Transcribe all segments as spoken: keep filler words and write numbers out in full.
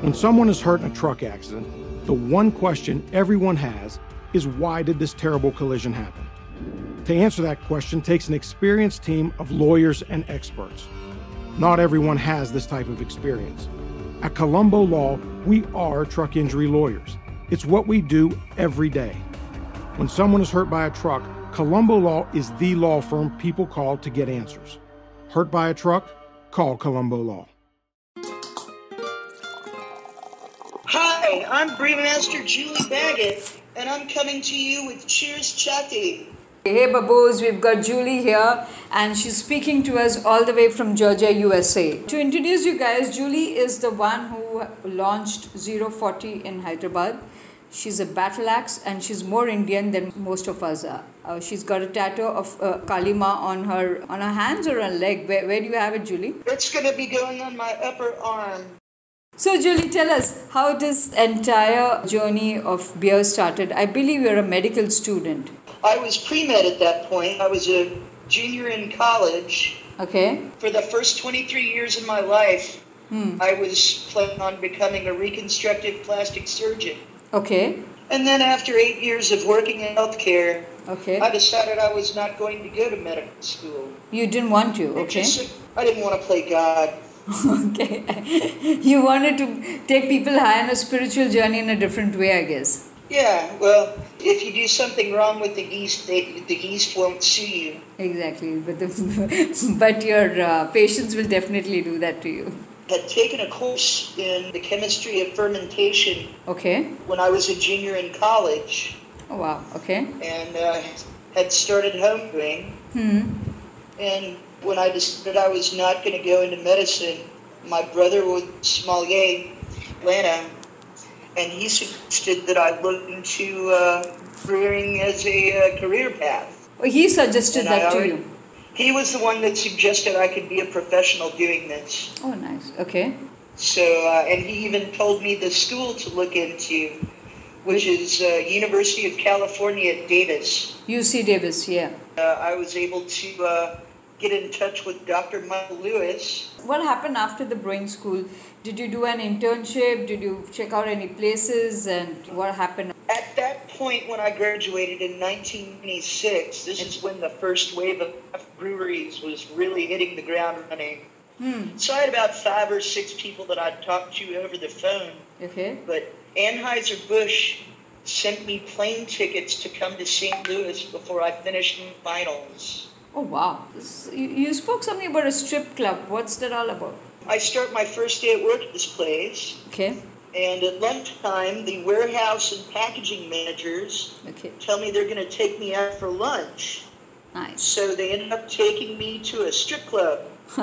When someone is hurt in a truck accident, the one question everyone has is, why did this terrible collision happen? To answer that question takes an experienced team of lawyers and experts. Not everyone has this type of experience. At Colombo Law, we are truck injury lawyers. It's what we do every day. When someone is hurt by a truck, Colombo Law is the law firm people call to get answers. Hurt by a truck? Call Colombo Law. Hi, I'm Brewmaster Julie Baggett, and I'm coming to you with Cheers Chatty. Hey Babos, we've got Julie here and she's speaking to us all the way from Georgia, U S A. To introduce you guys, Julie is the one who launched zero forty in Hyderabad. She's a battle axe and she's more Indian than most of us are. Uh, she's got a tattoo of uh, Kalima on her on her hands or her leg. Where, where do you have it, Julie? It's going to be going on my upper arm. So Julie, tell us how this entire journey of beer started. I believe you're a medical student. I was pre-med at that point. I was a junior in college. Okay. For the first twenty-three years of my life, hmm. I was planning on becoming a reconstructive plastic surgeon. Okay. And then after eight years of working in healthcare, okay. I decided I was not going to go to medical school. You didn't want to, okay. Just, I didn't want to play God. Okay. You wanted to take people high on a spiritual journey in a different way, I guess. Yeah, well, if you do something wrong with the yeast, they, the yeast won't sue you. Exactly, but the, but your uh, patients will definitely do that to you. I had taken a course in the chemistry of fermentation. Okay. When I was a junior in college. Oh wow. Okay. And uh, had started homebrewing. Hmm. And when I decided I was not going to go into medicine, my brother was sommelier, Atlanta. And he suggested that I look into uh, brewing as a uh, career path. Oh, he suggested and that already, to you? He was the one that suggested I could be a professional doing this. Oh, nice. Okay. So, uh, and he even told me the school to look into, which is uh, University of California at Davis. U C Davis, yeah. Uh, I was able to uh, get in touch with Doctor Michael Lewis. What happened after the brewing school? Did you do an internship? Did you check out any places? And what happened? At that point, when I graduated in nineteen ninety-six, this is when the first wave of breweries was really hitting the ground running. Hmm. So I had about five or six people that I'd talk to over the phone. Okay. But Anheuser-Busch sent me plane tickets to come to Saint Louis before I finished in finals. Oh, wow. You, you spoke something about a strip club. What's that all about? I start my first day at work at this place. Okay. And at lunchtime, the warehouse and packaging managers okay. tell me they're going to take me out for lunch. Nice. So they end up taking me to a strip club.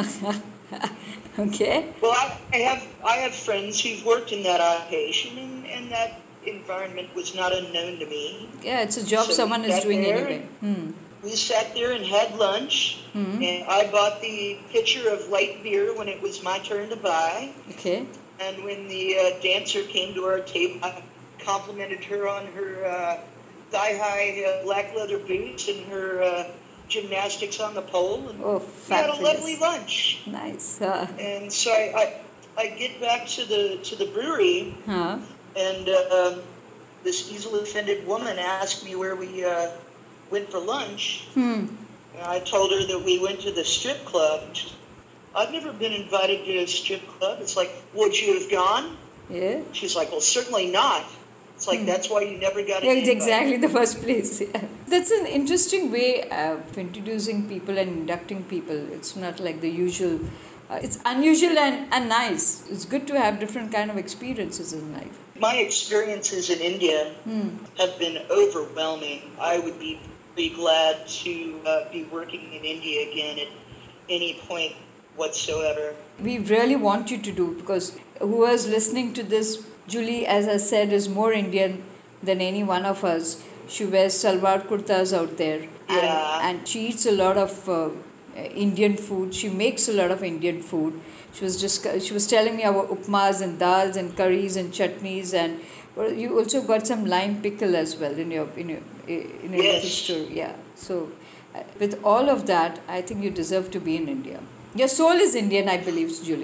Okay. Well, I, I have I have friends who've worked in that occupation, and, and that environment was not unknown to me. Yeah, it's a job so someone is doing there, anyway. Hmm. We sat there and had lunch, hmm. and I bought the pitcher of light beer when it was my turn to buy. Okay. And when the uh, dancer came to our table, I complimented her on her uh, thigh-high uh, black leather boots and her uh, gymnastics on the pole. And oh, we had a fabulous. lovely lunch. Nice. Uh, and so I, I, I get back to the to the brewery, huh? and uh, this easily offended woman asked me where we uh, went for lunch. Hmm. And I told her that we went to the strip club. I've never been invited to a strip club. It's like, would you have gone? Yeah. She's like, well, certainly not. It's like, hmm. that's why you never got yeah, an it's invite. exactly the first place. Yeah. That's an interesting way of introducing people and inducting people. It's not like the usual. Uh, it's unusual and, and nice. It's good to have different kind of experiences in life. My experiences in India hmm. have been overwhelming. I would be be glad to uh, be working in India again at any point whatsoever. We really want you to do, because who is listening to this, Julie, as I said, is more Indian than any one of us. She wears salwar kurtas out there. Yeah. And, and she eats a lot of uh, Indian food. She makes a lot of Indian food. She was just she was telling me about upmas and dals and curries and chutneys, and well, you also got some lime pickle as well in your in your in your yes. little store. Yeah. So uh, with all of that, I think you deserve to be in India. Your soul is Indian, I believe, Julie.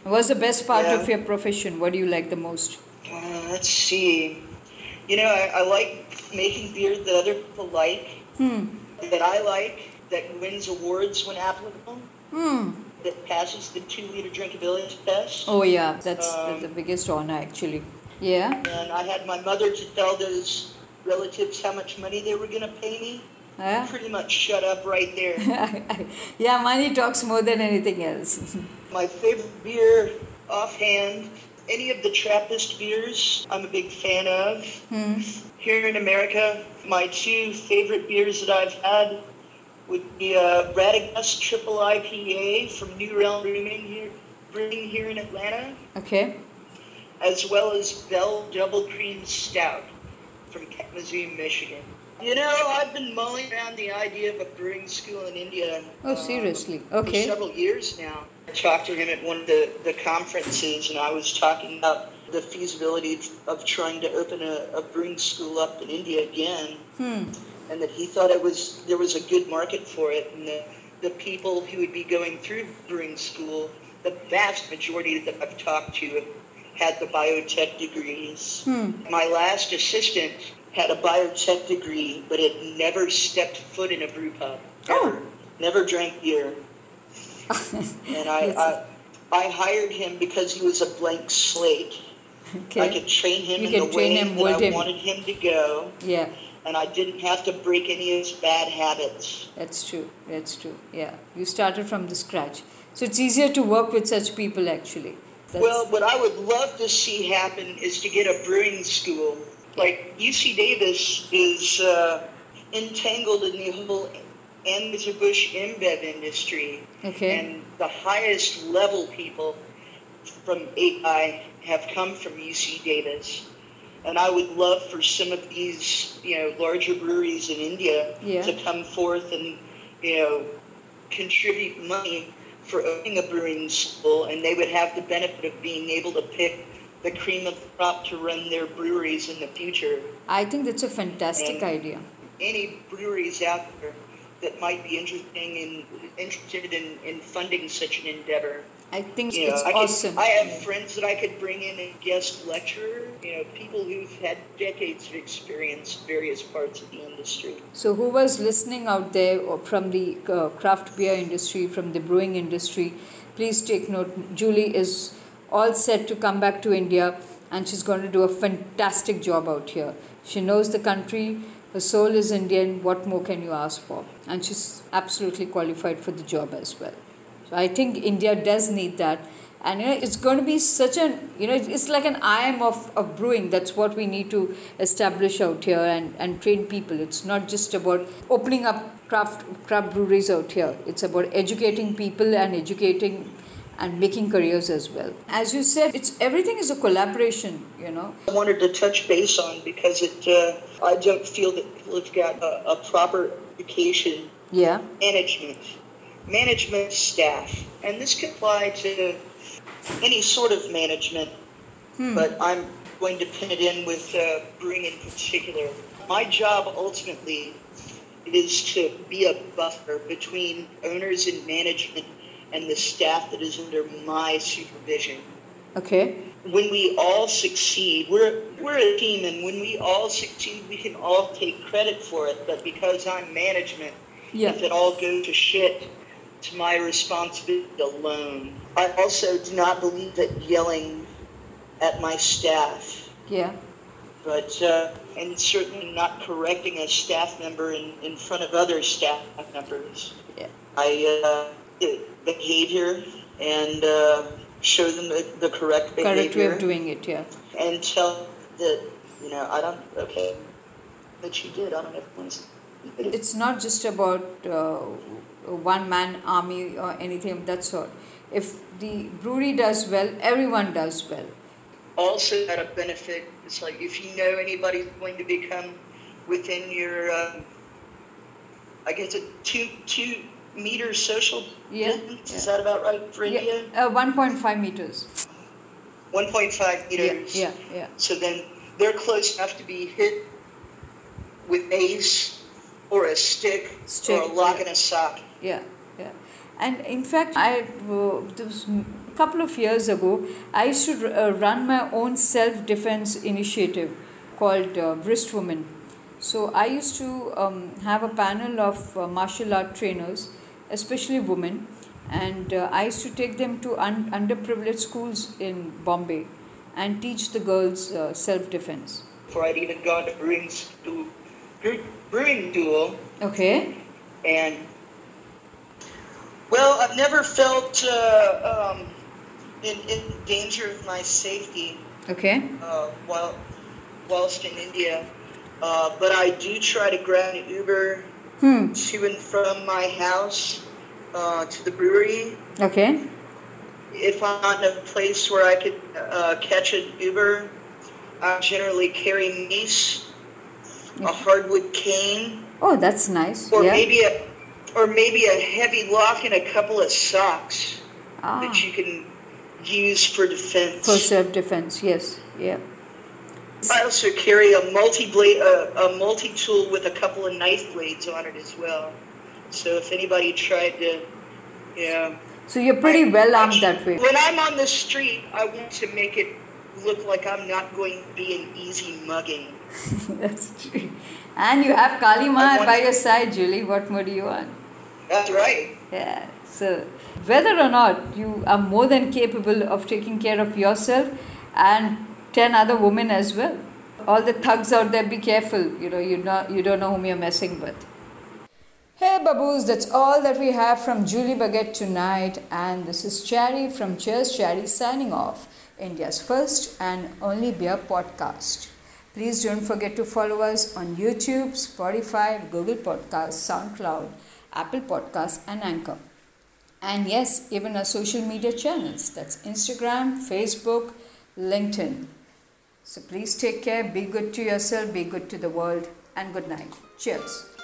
What's the best part Yeah. of your profession? What do you like the most? Uh, let's see. You know, I, I like making beer that other people like, Hmm. that I like, that wins awards when applicable, Hmm. that passes the two-liter drinkability test. Oh yeah, that's Um, the, the biggest honor actually. Yeah. And I had my mother to tell those relatives how much money they were going to pay me. Yeah. Pretty much shut up right there. Yeah, money talks more than anything else. My favorite beer, offhand, any of the Trappist beers I'm a big fan of. Hmm. Here in America, my two favorite beers that I've had would be uh, Radagast Triple I P A from New Realm Brewing here, Brewing here in Atlanta, Okay. as well as Bell Double Cream Stout from Kalamazoo, Michigan. You know, I've been mulling around the idea of a brewing school in India. Oh, uh, seriously? For Okay. several years now. I talked to him at one of the, the conferences, and I was talking about the feasibility of trying to open a, a brewing school up in India again, Hmm. and that he thought it was there was a good market for it, and the, the people who would be going through brewing school, the vast majority that I've talked to had the biotech degrees. Hmm. My last assistant had a biotech degree, but had never stepped foot in a brew pub. Ever. Oh. Never drank beer. And I, Yes. I, I hired him because he was a blank slate. Okay. I could train him You in can the train way him, that mold I him. wanted him to go, Yeah, and I didn't have to break any of his bad habits. that's true. That's true. Yeah. You started from the scratch. So it's easier to work with such people actually. That's, Well, what I would love to see happen is to get a brewing school. Like U C Davis is uh, entangled in the whole Anheuser-Busch InBev industry. Okay. And the highest level people from A I have come from U C Davis. And I would love for some of these, you know, larger breweries in India Yeah. to come forth and, you know, contribute money for opening a brewing school, and they would have the benefit of being able to pick the cream of the crop to run their breweries in the future. I think that's a fantastic And idea. Any breweries out there that might be interesting in, interested in, in funding such an endeavor. I think You know, it's I could, awesome. I have friends that I could bring in and guest lecture, you know, people who've had decades of experience in various parts of the industry. So who was listening out there or from the uh, craft beer industry, from the brewing industry, please take note. Julie is all set to come back to India, and she's going to do a fantastic job out here. She knows the country, her soul is Indian, what more can you ask for? And she's absolutely qualified for the job as well. So I think India does need that. And you know, it's going to be such an, you know, it's like an I M of, of brewing. That's what we need to establish out here and, and train people. It's not just about opening up craft, craft breweries out here. It's about educating people and educating and making careers as well. As you said, it's everything is a collaboration, you know. I wanted to touch base on because it, uh, I don't feel that people have got a, a proper education, Yeah. management, management staff, and this could apply to any sort of management, Hmm. but I'm going to pin it in with uh, brewing in particular. My job ultimately is to be a buffer between owners and management and the staff that is under my supervision. Okay. When we all succeed, we're we're a team, and when we all succeed, we can all take credit for it. But because I'm management, Yeah. if it all goes to shit, it's my responsibility alone. I also do not believe that yelling at my staff, Yeah. but uh, and certainly not correcting a staff member in, in front of other staff members. Yeah. I uh, behavior and uh, show them the, the correct behavior. Correct way of doing it, yeah. And tell that, you know, I don't, okay, that you did, I don't know if one's, It's not just about uh, one-man army or anything of that sort. If the brewery does well, everyone does well. also at a benefit. It's like if you know anybody's going to become within your, uh, I guess, a two two meter social Yeah, distance. Is yeah. that about right for India? Yeah, uh, one point five meters. one point five Yeah, meters. yeah, yeah. So then they're close enough to be hit with mace or a stick, Stick, or a lock yeah. and a sock. Yeah, yeah. And in fact, I uh, there was couple of years ago, I used to uh, run my own self-defense initiative called uh, Wrist Women. So I used to um, have a panel of uh, martial art trainers, especially women, and uh, I used to take them to un- underprivileged schools in Bombay and teach the girls uh, self-defense. Before I'd even gone to brewing school, brewing duel. Okay. And well, I've never felt uh, um, in, in danger of my safety. Okay. Uh, while whilst in India, uh, but I do try to grab an Uber Hmm. to and from my house uh, to the brewery. Okay. If I'm not in a place where I could uh, catch an Uber, I generally carry mace, a hardwood cane, Oh, that's nice. or yeah. maybe a or maybe a heavy lock and a couple of socks Ah. that you can use for defense. For self-defense, yes. Yeah. I also carry a multi-blade, uh, a multi-tool with a couple of knife blades on it as well. So if anybody tried to, yeah. So you're pretty I- well I armed mean, that way. When I'm on the street, I want to make it look like I'm not going to be an easy mugging. That's true. And you have Kali Ma I want- by your side, Julie. What more do you want? That's right. Yeah. So whether or not you are more than capable of taking care of yourself and ten other women as well. All the thugs out there, be careful. You know, you know, you don't know whom you're messing with. Hey baboos, that's all that we have from Julie Baguette tonight, and this is Cherry from Cheers Cherry signing off, India's first and only beer podcast. Please don't forget to follow us on YouTube, Spotify, Google Podcasts, SoundCloud, Apple Podcasts and Anchor. And yes, even our social media channels, that's Instagram, Facebook, LinkedIn. So please take care, be good to yourself, be good to the world, and good night. Cheers.